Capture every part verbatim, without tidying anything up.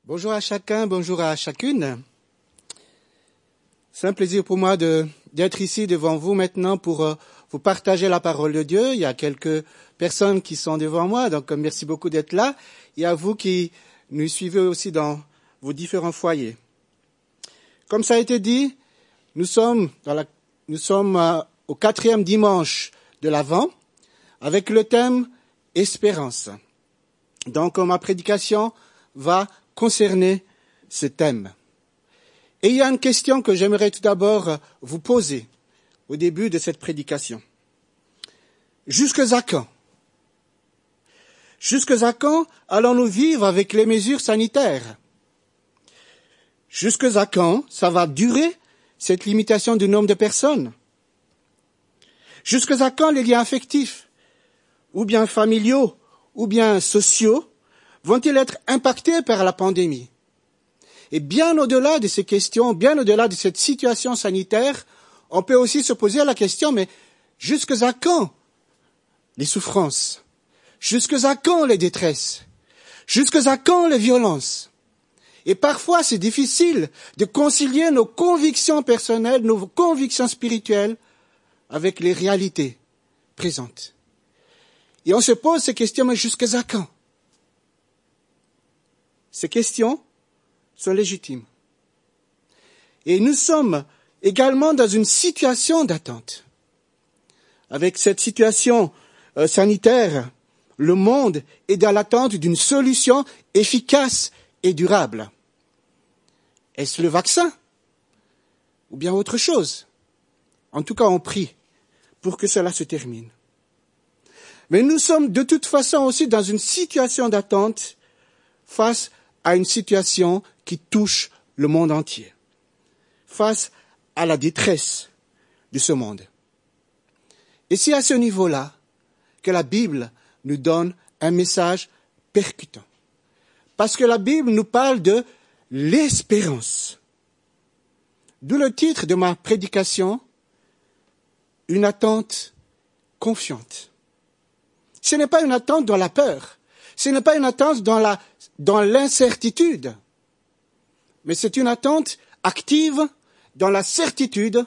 Bonjour à chacun, bonjour à chacune. C'est un plaisir pour moi de, d'être ici devant vous maintenant pour euh, vous partager la parole de Dieu. Il y a quelques personnes qui sont devant moi, donc merci beaucoup d'être là. Et à vous qui nous suivez aussi dans vos différents foyers. Comme ça a été dit, nous sommes, dans la, nous sommes euh, au quatrième dimanche de l'Avent avec le thème « Espérance ». Donc ma prédication va concerner ce thème. Et il y a une question que j'aimerais tout d'abord vous poser au début de cette prédication. Jusqu'à quand? Jusqu'à quand allons-nous vivre avec les mesures sanitaires? Jusqu'à quand ça va durer, cette limitation du nombre de personnes? Jusqu'à quand les liens affectifs, ou bien familiaux, ou bien sociaux, vont-ils être impactés par la pandémie? Et bien au-delà de ces questions, bien au-delà de cette situation sanitaire, on peut aussi se poser la question, mais jusqu'à quand les souffrances? Jusqu'à quand les détresses? Jusqu'à quand les violences? Et parfois, c'est difficile de concilier nos convictions personnelles, nos convictions spirituelles avec les réalités présentes. Et on se pose ces questions, mais jusqu'à quand? Ces questions sont légitimes. Et nous sommes également dans une situation d'attente. Avec cette situation euh, sanitaire, le monde est dans l'attente d'une solution efficace et durable. Est-ce le vaccin? Ou bien autre chose? En tout cas, on prie pour que cela se termine. Mais nous sommes de toute façon aussi dans une situation d'attente face à une situation qui touche le monde entier, face à la détresse de ce monde. Et c'est à ce niveau-là que la Bible nous donne un message percutant. Parce que la Bible nous parle de l'espérance. D'où le titre de ma prédication, une attente confiante. Ce n'est pas une attente dans la peur. Ce n'est pas une attente dans la, dans l'incertitude. Mais c'est une attente active dans la certitude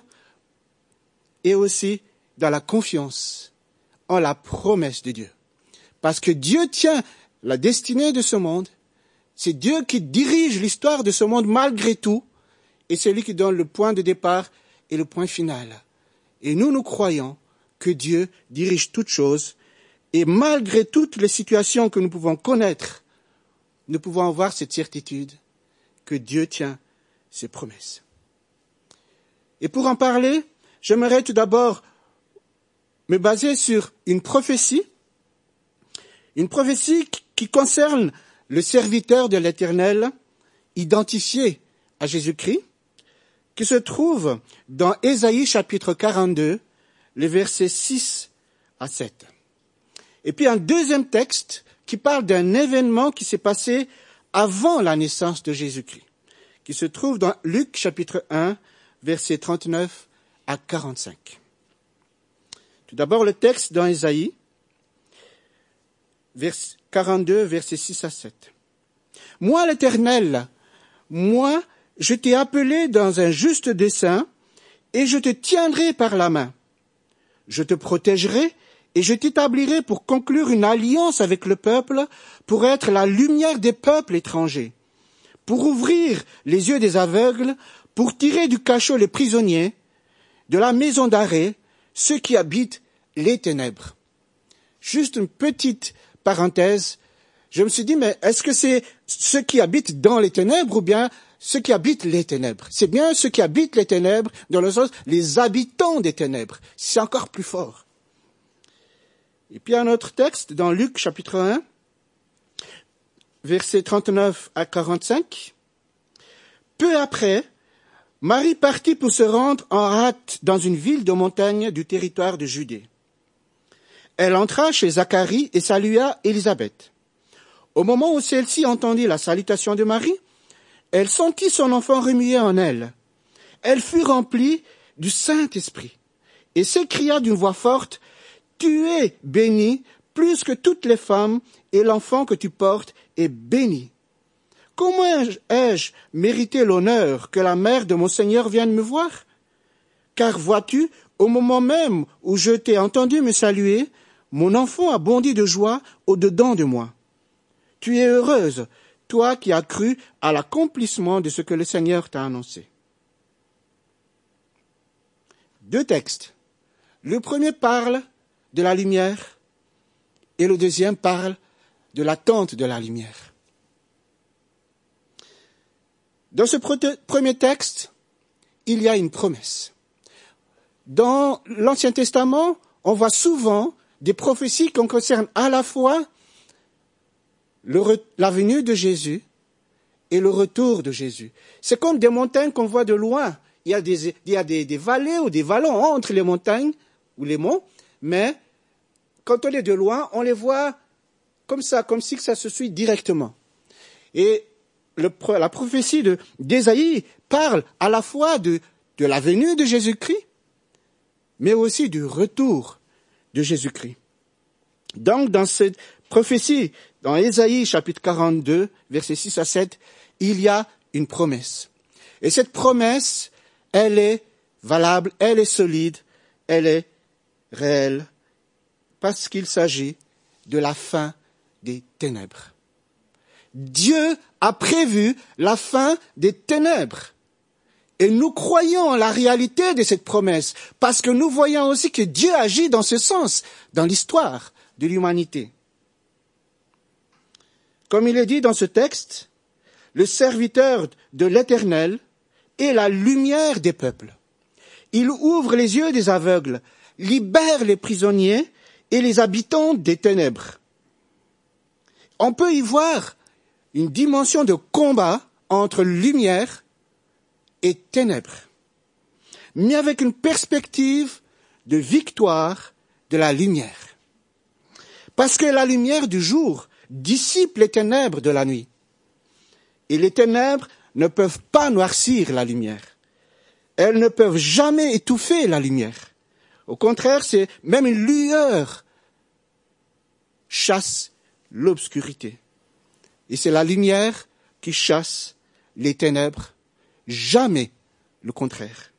et aussi dans la confiance en la promesse de Dieu. Parce que Dieu tient la destinée de ce monde. C'est Dieu qui dirige l'histoire de ce monde malgré tout. Et c'est lui qui donne le point de départ et le point final. Et nous, nous croyons que Dieu dirige toutes choses. Et malgré toutes les situations que nous pouvons connaître, nous pouvons avoir cette certitude que Dieu tient ses promesses. Et pour en parler, j'aimerais tout d'abord me baser sur une prophétie, une prophétie qui concerne le serviteur de l'Éternel, identifié à Jésus-Christ, qui se trouve dans Ésaïe chapitre quarante-deux, les versets six à sept. Et puis un deuxième texte qui parle d'un événement qui s'est passé avant la naissance de Jésus-Christ, qui se trouve dans Luc chapitre un, versets trente-neuf à quarante-cinq. Tout d'abord le texte dans Ésaïe, vers quarante-deux, versets six à sept. « Moi l'Éternel, moi je t'ai appelé dans un juste dessein, et je te tiendrai par la main. Je te protégerai, et je t'établirai pour conclure une alliance avec le peuple, pour être la lumière des peuples étrangers, pour ouvrir les yeux des aveugles, pour tirer du cachot les prisonniers, de la maison d'arrêt, ceux qui habitent les ténèbres. » Juste une petite parenthèse, je me suis dit, mais est-ce que c'est ceux qui habitent dans les ténèbres ou bien ceux qui habitent les ténèbres? C'est bien ceux qui habitent les ténèbres, dans le sens les habitants des ténèbres. C'est encore plus fort. Et puis un autre texte dans Luc chapitre un, versets trente-neuf à quarante-cinq. Peu après, Marie partit pour se rendre en hâte dans une ville de montagne du territoire de Judée. Elle entra chez Zacharie et salua Élisabeth. Au moment où celle-ci entendit la salutation de Marie, elle sentit son enfant remuer en elle. Elle fut remplie du Saint-Esprit et s'écria d'une voix forte, « Tu es bénie plus que toutes les femmes, et l'enfant que tu portes est béni. » comment ai-je mérité l'honneur que la mère de mon Seigneur vienne me voir? Car vois-tu, au moment même où je t'ai entendu me saluer, mon enfant a bondi de joie au-dedans de moi. Tu es heureuse, toi qui as cru à l'accomplissement de ce que le Seigneur t'a annoncé. Deux textes. Le premier parle de la lumière et le deuxième parle de l'attente de la lumière. Dans ce premier texte, il y a une promesse. Dans l'Ancien Testament, on voit souvent des prophéties qui concernent à la fois le re- la venue de Jésus et le retour de Jésus. C'est comme des montagnes qu'on voit de loin. Il y a des, il y a des, des vallées ou des vallons entre les montagnes ou les monts, mais quand on est de loin, on les voit comme ça, comme si ça se suit directement. Et le, la prophétie de, d'Ésaïe parle à la fois de, de la venue de Jésus-Christ, mais aussi du retour de Jésus-Christ. Donc, dans cette prophétie, dans Ésaïe chapitre quarante-deux, versets six à sept, il y a une promesse. Et cette promesse, elle est valable, elle est solide, elle est réelle, parce qu'il s'agit de la fin des ténèbres. Dieu a prévu la fin des ténèbres. Et nous croyons en la réalité de cette promesse, parce que nous voyons aussi que Dieu agit dans ce sens, dans l'histoire de l'humanité. Comme il est dit dans ce texte, le serviteur de l'Éternel est la lumière des peuples. Il ouvre les yeux des aveugles, libère les prisonniers et les habitants des ténèbres. On peut y voir une dimension de combat entre lumière et ténèbres, mais avec une perspective de victoire de la lumière. Parce que la lumière du jour dissipe les ténèbres de la nuit. Et les ténèbres ne peuvent pas noircir la lumière. Elles ne peuvent jamais étouffer la lumière. Au contraire, c'est même une lueur chasse l'obscurité. Et c'est la lumière qui chasse les ténèbres, jamais le contraire.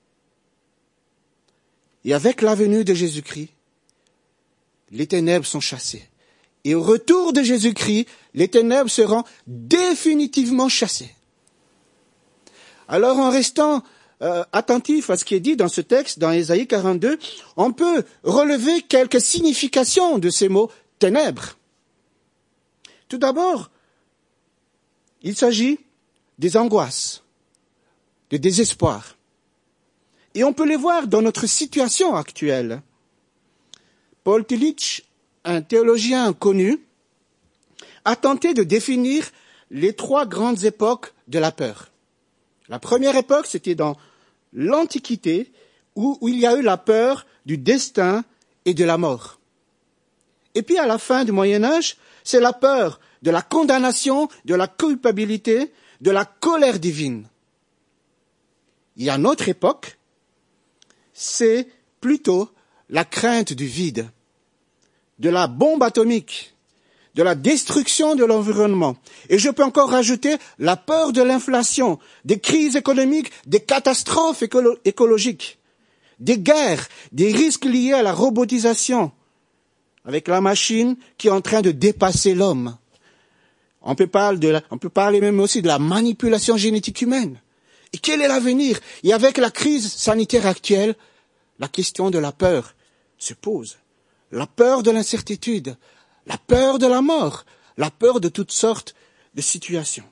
Et avec la venue de Jésus-Christ, les ténèbres sont chassées. Et au retour de Jésus-Christ, les ténèbres seront définitivement chassées. Alors, en restant euh, attentif à ce qui est dit dans ce texte, dans Ésaïe quarante-deux, on peut relever quelques significations de ces mots « ténèbres ». Tout d'abord, il s'agit des angoisses, des désespoirs. Et on peut les voir dans notre situation actuelle. Paul Tillich, un théologien connu, a tenté de définir les trois grandes époques de la peur. La première époque, c'était dans l'Antiquité, où, où il y a eu la peur du destin et de la mort. Et puis à la fin du Moyen-Âge, c'est la peur de la condamnation, de la culpabilité, de la colère divine. Il y a une autre époque, c'est plutôt la crainte du vide, de la bombe atomique, de la destruction de l'environnement. Et je peux encore rajouter la peur de l'inflation, des crises économiques, des catastrophes écolo- écologiques, des guerres, des risques liés à la robotisation, avec la machine qui est en train de dépasser l'homme. On peut parler de la, on peut parler même aussi de la manipulation génétique humaine. Et quel est l'avenir? Et avec la crise sanitaire actuelle, la question de la peur se pose. La peur de l'incertitude, la peur de la mort, la peur de toutes sortes de situations.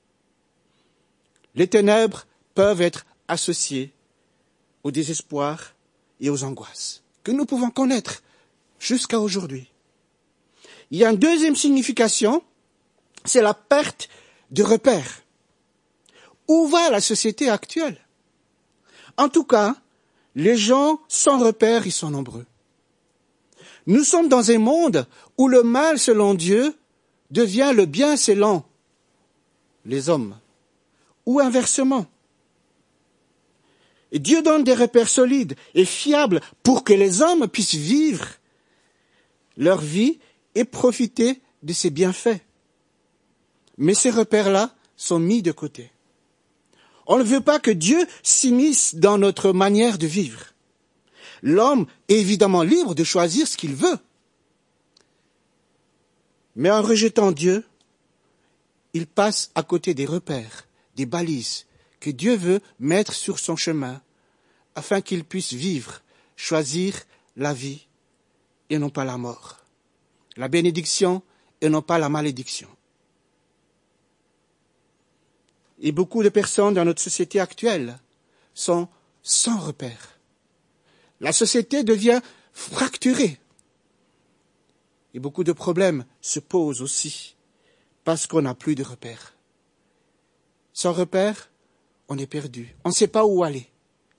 Les ténèbres peuvent être associées au désespoir et aux angoisses que nous pouvons connaître jusqu'à aujourd'hui. Il y a une deuxième signification, c'est la perte de repères. Où va la société actuelle? En tout cas, les gens sans repères, ils sont nombreux. Nous sommes dans un monde où le mal selon Dieu devient le bien selon les hommes, ou inversement. Et Dieu donne des repères solides et fiables pour que les hommes puissent vivre leur vie et profiter de ses bienfaits. Mais ces repères-là sont mis de côté. On ne veut pas que Dieu s'immisce dans notre manière de vivre. L'homme est évidemment libre de choisir ce qu'il veut. Mais en rejetant Dieu, il passe à côté des repères, des balises que Dieu veut mettre sur son chemin afin qu'il puisse vivre, choisir la vie et non pas la mort, la bénédiction et non pas la malédiction. Et beaucoup de personnes dans notre société actuelle sont sans repères. La société devient fracturée. Et beaucoup de problèmes se posent aussi parce qu'on n'a plus de repères. Sans repères, on est perdu. On ne sait pas où aller.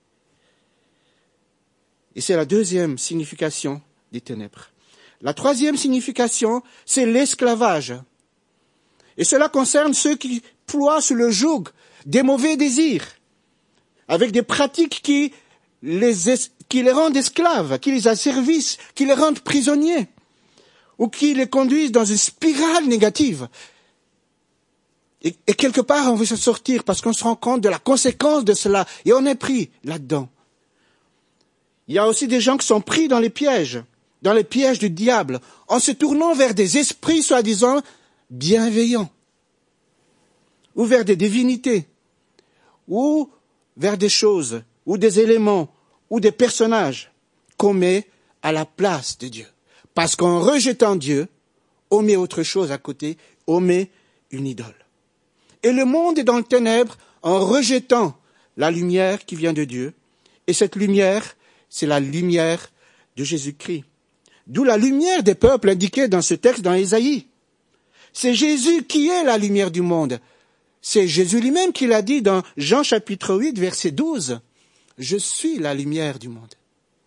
Et c'est la deuxième signification des ténèbres. La troisième signification, c'est l'esclavage. Et cela concerne ceux qui ploient sous le joug des mauvais désirs, avec des pratiques qui les, es- qui les rendent esclaves, qui les asservissent, qui les rendent prisonniers, ou qui les conduisent dans une spirale négative. Et, et quelque part, on veut se sortir parce qu'on se rend compte de la conséquence de cela, et on est pris là-dedans. Il y a aussi des gens qui sont pris dans les pièges, dans les pièges du diable, en se tournant vers des esprits soi-disant bienveillants, ou vers des divinités, ou vers des choses, ou des éléments, ou des personnages qu'on met à la place de Dieu. Parce qu'en rejetant Dieu, on met autre chose à côté, on met une idole. Et le monde est dans le ténèbre en rejetant la lumière qui vient de Dieu. Et cette lumière, c'est la lumière de Jésus-Christ. D'où la lumière des peuples indiquée dans ce texte dans Ésaïe. C'est Jésus qui est la lumière du monde. C'est Jésus lui-même qui l'a dit dans Jean chapitre huit, verset douze. Je suis la lumière du monde.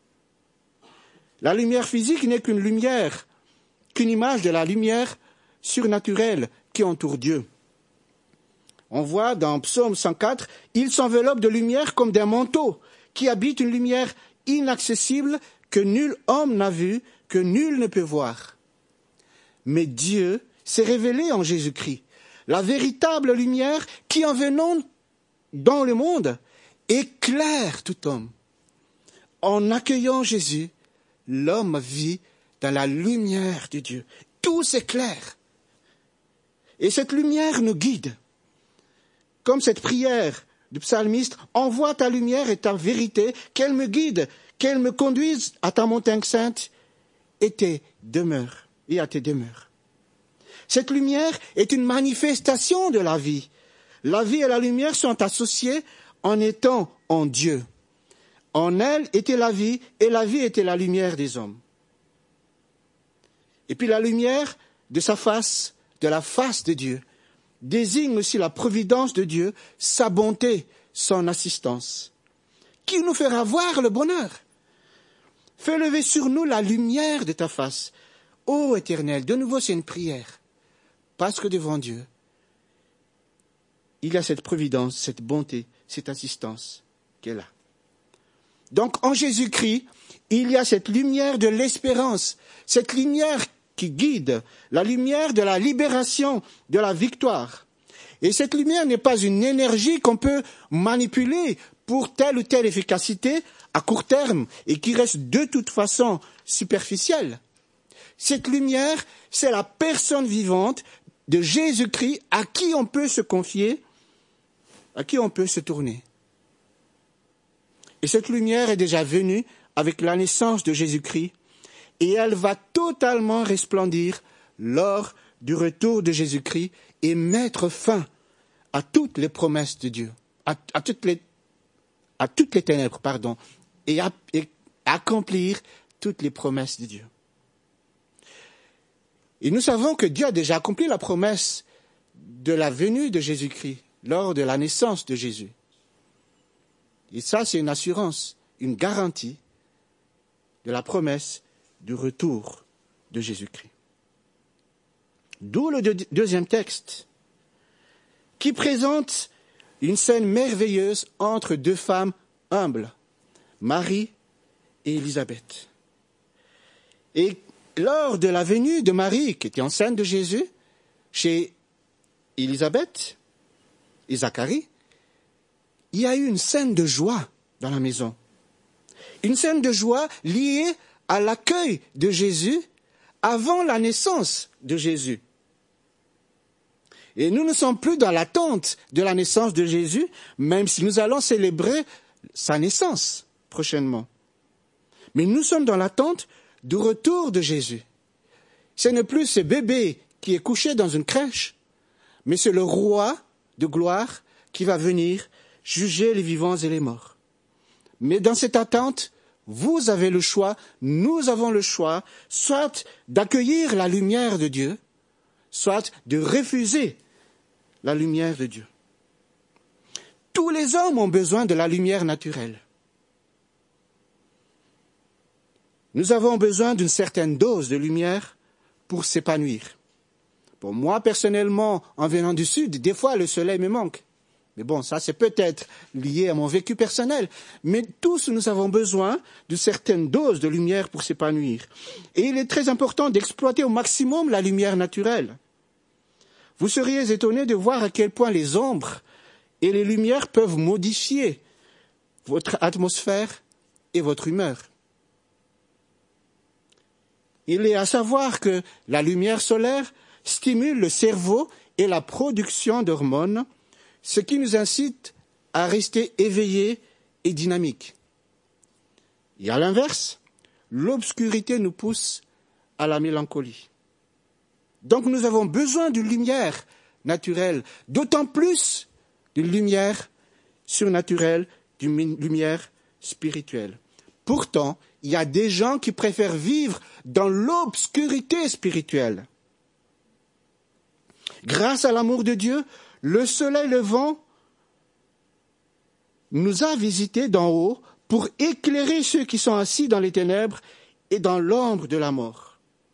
La lumière physique n'est qu'une lumière, qu'une image de la lumière surnaturelle qui entoure Dieu. On voit dans Psaume cent quatre, il s'enveloppe de lumière comme d'un manteau, qui habite une lumière inaccessible que nul homme n'a vue, que nul ne peut voir. Mais Dieu s'est révélé en Jésus-Christ, la véritable lumière qui, en venant dans le monde, éclaire tout homme. En accueillant Jésus, l'homme vit dans la lumière de Dieu. Tout s'éclaire. Et cette lumière nous guide. Comme cette prière du psalmiste, envoie ta lumière et ta vérité, qu'elle me guide, qu'elle me conduise à ta montagne sainte et tes demeures, et à tes demeures. Cette lumière est une manifestation de la vie. La vie et la lumière sont associées en étant en Dieu. En elle était la vie, et la vie était la lumière des hommes. Et puis la lumière de sa face, de la face de Dieu, désigne aussi la providence de Dieu, sa bonté, son assistance, qui nous fera voir le bonheur. Fais lever sur nous la lumière de ta face. Ô Éternel, de nouveau c'est une prière, parce que devant Dieu, il y a cette providence, cette bonté, cette assistance qui est là. Donc en Jésus-Christ, il y a cette lumière de l'espérance, cette lumière qui guide, la lumière de la libération, de la victoire. Et cette lumière n'est pas une énergie qu'on peut manipuler pour telle ou telle efficacité à court terme et qui reste de toute façon superficielle. Cette lumière, c'est la personne vivante de Jésus-Christ à qui on peut se confier, à qui on peut se tourner. Et cette lumière est déjà venue avec la naissance de Jésus-Christ et elle va totalement resplendir lors du retour de Jésus-Christ et mettre fin à toutes les promesses de Dieu, à, à, toutes, les, à toutes les ténèbres, pardon, et, à, et accomplir toutes les promesses de Dieu. Et nous savons que Dieu a déjà accompli la promesse de la venue de Jésus-Christ lors de la naissance de Jésus. Et ça, c'est une assurance, une garantie de la promesse du retour de Jésus-Christ. D'où le deux- deuxième texte, qui présente une scène merveilleuse entre deux femmes humbles, Marie et Élisabeth. Et lors de la venue de Marie, qui était enceinte de Jésus, chez Élisabeth, et Zacharie, il y a eu une scène de joie dans la maison. Une scène de joie liée à l'accueil de Jésus avant la naissance de Jésus. Et nous ne sommes plus dans l'attente de la naissance de Jésus, même si nous allons célébrer sa naissance prochainement. Mais nous sommes dans l'attente du retour de Jésus. Ce n'est plus ce bébé qui est couché dans une crèche, mais c'est le roi de gloire qui va venir juger les vivants et les morts. Mais dans cette attente, vous avez le choix, nous avons le choix, soit d'accueillir la lumière de Dieu, soit de refuser la lumière de Dieu. Tous les hommes ont besoin de la lumière naturelle. Nous avons besoin d'une certaine dose de lumière pour s'épanouir. Pour moi, personnellement, en venant du sud, des fois le soleil me manque. Mais bon, ça c'est peut-être lié à mon vécu personnel. Mais tous nous avons besoin d'une certaine dose de lumière pour s'épanouir. Et il est très important d'exploiter au maximum la lumière naturelle. Vous seriez étonnés de voir à quel point les ombres et les lumières peuvent modifier votre atmosphère et votre humeur. Il est à savoir que la lumière solaire stimule le cerveau et la production d'hormones, ce qui nous incite à rester éveillés et dynamiques. Et à l'inverse, l'obscurité nous pousse à la mélancolie. Donc nous avons besoin d'une lumière naturelle, d'autant plus d'une lumière surnaturelle, d'une lumière spirituelle. Pourtant, il y a des gens qui préfèrent vivre dans l'obscurité spirituelle. Grâce à l'amour de Dieu, le soleil levant nous a visités d'en haut pour éclairer ceux qui sont assis dans les ténèbres et dans l'ombre de la mort.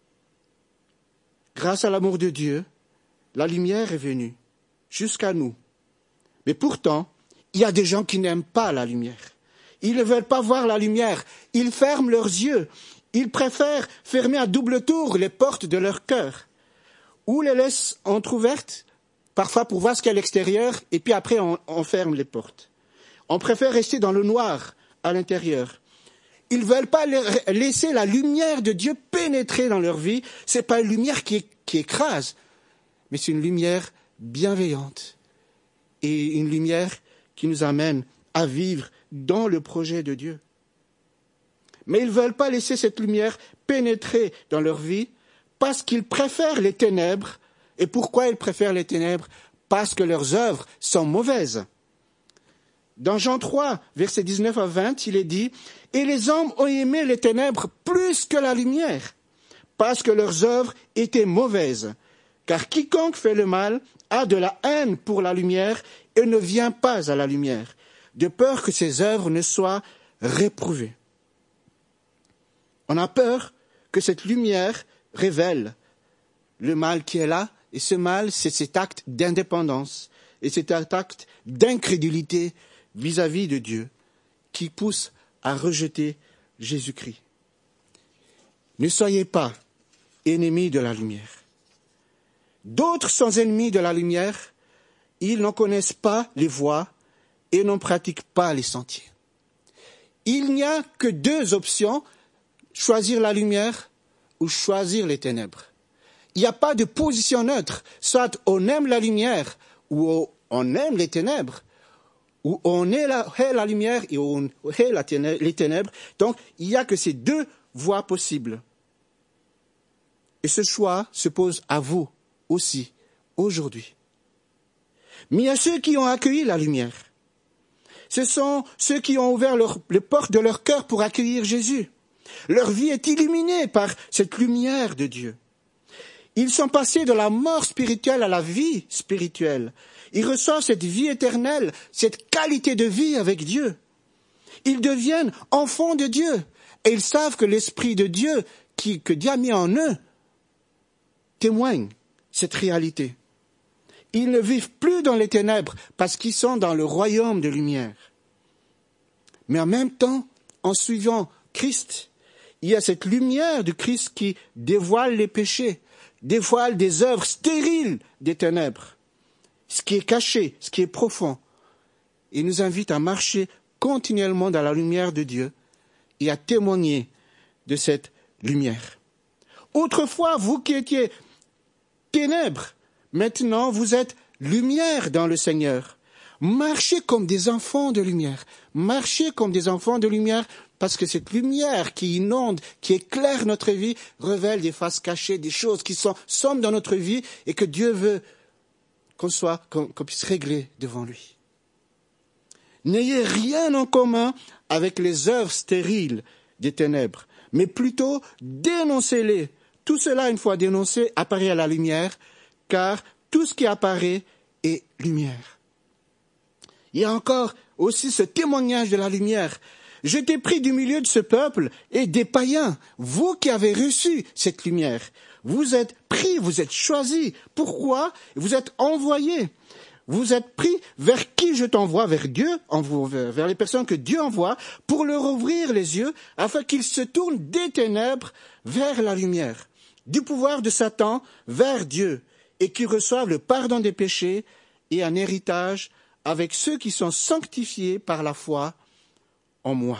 Grâce à l'amour de Dieu, la lumière est venue jusqu'à nous. Mais pourtant, il y a des gens qui n'aiment pas la lumière. Ils ne veulent pas voir la lumière. Ils ferment leurs yeux. Ils préfèrent fermer à double tour les portes de leur cœur. Ou les laissent entrouvertes, parfois pour voir ce qu'il y a à l'extérieur, et puis après on, on ferme les portes. On préfère rester dans le noir à l'intérieur. Ils ne veulent pas laisser la lumière de Dieu pénétrer dans leur vie. Ce n'est pas une lumière qui, qui écrase, mais c'est une lumière bienveillante et une lumière qui nous amène à vivre dans le projet de Dieu. Mais ils ne veulent pas laisser cette lumière pénétrer dans leur vie parce qu'ils préfèrent les ténèbres. Et pourquoi ils préfèrent les ténèbres? Parce que leurs œuvres sont mauvaises. Dans Jean trois, versets dix-neuf à vingt, il est dit « Et les hommes ont aimé les ténèbres plus que la lumière, parce que leurs œuvres étaient mauvaises. Car quiconque fait le mal a de la haine pour la lumière et ne vient pas à la lumière, de peur que ses œuvres ne soient réprouvées. » On a peur que cette lumière révèle le mal qui est là, et ce mal, c'est cet acte d'indépendance et cet acte d'incrédulité vis-à-vis de Dieu qui pousse à rejeter Jésus-Christ. Ne soyez pas ennemis de la lumière. D'autres sont ennemis de la lumière, ils n'en connaissent pas les voies et n'en pratiquent pas les sentiers. Il n'y a que deux options, choisir la lumière ou choisir les ténèbres. Il n'y a pas de position neutre, soit on aime la lumière ou on aime les ténèbres, ou on hait la, hait la lumière et on hait la ténèbre, les ténèbres. Donc, il n'y a que ces deux voies possibles. Et ce choix se pose à vous aussi, aujourd'hui. Mais il y a ceux qui ont accueilli la lumière. Ce sont ceux qui ont ouvert leur, les portes de leur cœur pour accueillir Jésus. Leur vie est illuminée par cette lumière de Dieu. Ils sont passés de la mort spirituelle à la vie spirituelle. Ils reçoivent cette vie éternelle, cette qualité de vie avec Dieu. Ils deviennent enfants de Dieu et ils savent que l'Esprit de Dieu qui, que Dieu a mis en eux témoigne cette réalité. Ils ne vivent plus dans les ténèbres parce qu'ils sont dans le royaume de lumière. Mais en même temps, en suivant Christ, il y a cette lumière du Christ qui dévoile les péchés, dévoile des œuvres stériles des ténèbres. ce qui est caché, ce qui est profond. Il nous invite à marcher continuellement dans la lumière de Dieu et à témoigner de cette lumière. Autrefois, vous qui étiez ténèbres, maintenant vous êtes lumière dans le Seigneur. Marchez comme des enfants de lumière. Marchez comme des enfants de lumière parce que cette lumière qui inonde, qui éclaire notre vie, révèle des faces cachées, des choses qui sont sombres dans notre vie et que Dieu veut qu'on soit, qu'on, qu'on puisse régler devant lui. N'ayez rien en commun avec les œuvres stériles des ténèbres, mais plutôt dénoncez-les. Tout cela, une fois dénoncé, apparaît à la lumière, car tout ce qui apparaît est lumière. Il y a encore aussi ce témoignage de la lumière. Je t'ai pris du milieu de ce peuple et des païens, vous qui avez reçu cette lumière. Vous êtes pris, vous êtes choisis. Pourquoi? Vous êtes envoyés. Vous êtes pris vers qui je t'envoie? Vers Dieu, vers les personnes que Dieu envoie, pour leur ouvrir les yeux, afin qu'ils se tournent des ténèbres vers la lumière, du pouvoir de Satan vers Dieu, et qu'ils reçoivent le pardon des péchés et un héritage avec ceux qui sont sanctifiés par la foi en moi.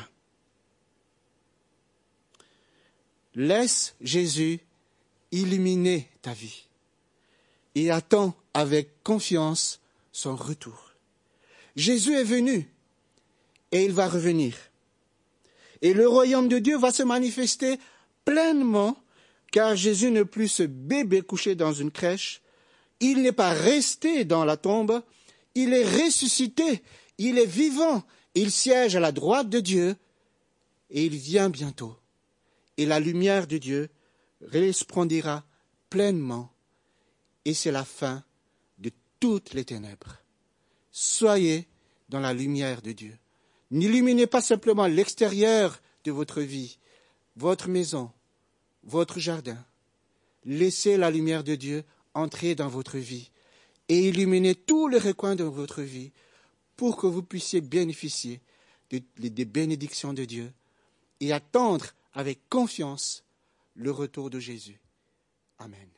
Laisse Jésus illuminer ta vie et attends avec confiance son retour. Jésus est venu et il va revenir. Et le royaume de Dieu va se manifester pleinement, car Jésus n'est plus ce bébé couché dans une crèche. Il n'est pas resté dans la tombe, il est ressuscité, il est vivant, il siège à la droite de Dieu et il vient bientôt. Et la lumière de Dieu resplendira pleinement et c'est la fin de toutes les ténèbres. Soyez dans la lumière de Dieu. N'illuminez pas simplement l'extérieur de votre vie, votre maison, votre jardin. Laissez la lumière de Dieu entrer dans votre vie et illuminer tous les recoins de votre vie pour que vous puissiez bénéficier des de, de bénédictions de Dieu et attendre avec confiance le retour de Jésus. Amen.